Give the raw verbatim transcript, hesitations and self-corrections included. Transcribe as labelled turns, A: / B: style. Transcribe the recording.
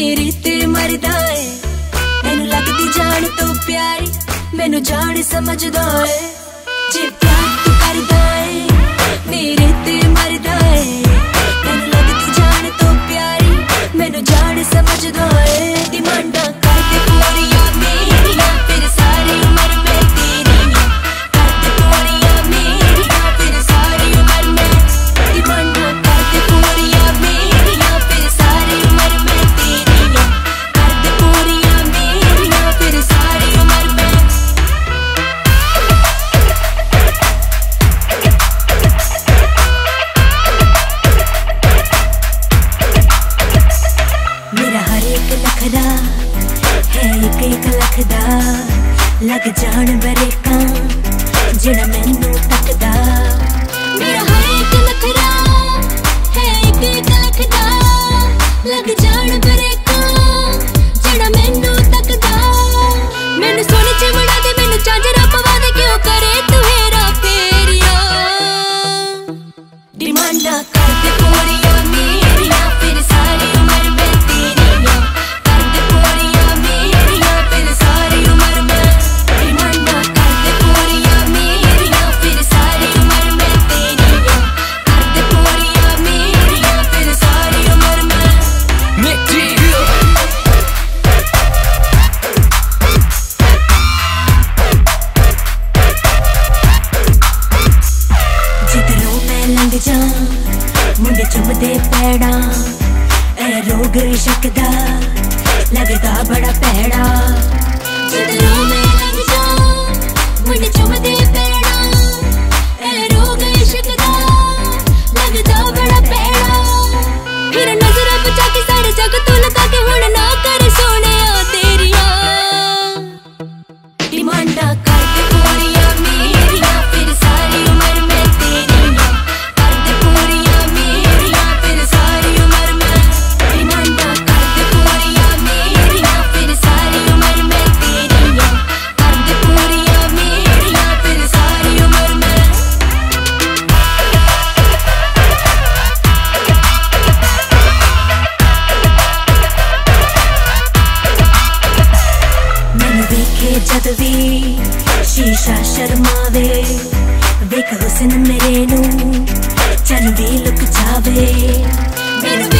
A: मेरे ते मरदा है, मैनू लगदी जान तो प्यारी, मैनू जान समझदा है। जे प्यार तू करदा है मेरे ते मरदा है, मैनू लगदी जान तो प्यारी, मैनू जान समझदा है। डिमांडा करदे पूरियां मेरियां, फिर सारी उम्र मैं तेरियां, करदे पूरियां मेरियां, फिर सारी उम्र मैं। डिमांडा करदे पूरियां मेरियां, फिर सारी उम्र मैं तेरियां, करदे पूरियां मेरियां, फिर सारी उम्र मैं। मेरा हर एक लखदा है एक एक लखदा, लग जान बरेका जेड़ा मैनू तकदा। मेरा हर एक लखदा है एक एक लखदा, लग जान बरेका जेड़ा मैनू तकदा। मैनू सोने च बड़ा दे, मैनू झांजरा पवा दे, क्यों करे तू हेरा फेरिया। डिमांडा करदे पूरियां मेरियां, फिर सारी उम्र मैं तेरियां, करदे पूरियां मेरियां, फिर सारी उम्र मैं। डिमांडा करदे पूरियां मेरियां, फिर सारी उम्र मैं तेरियां, करदे पूरियां मेरियां, फिर सारी उम्र मैं। जिधरों मैं लंघ जा मुंडे चुमदे पैड़ा, ए रोग इश्क दा लगदा बड़ा भैड़ा। जिधरों मैं लंघ जा मुंडे चुमदे पैड़ा, ए रोग इश्क दा लगदा बड़ा भैड़ा। फिर नजर बचा के सारे जग तो लगा के हुण ना कर सोनिया तेरियां। डिमांडा करदे पूरियां मेरियां, फिर सारी उम्र मैं तेरियां, करदे पूरियां मेरियां, फिर सारी उम्र मैं। डिमांडा करदे पूरियां मेरियां, फिर सारी उम्र मैं तेरियां, करदे पूरियां मेरियां, फिर सारी उम्र मैं। मैनू वेखे जद भी शीशा शर्मावे, वेख हुस्न मेरे नू चन भी लुक जावे।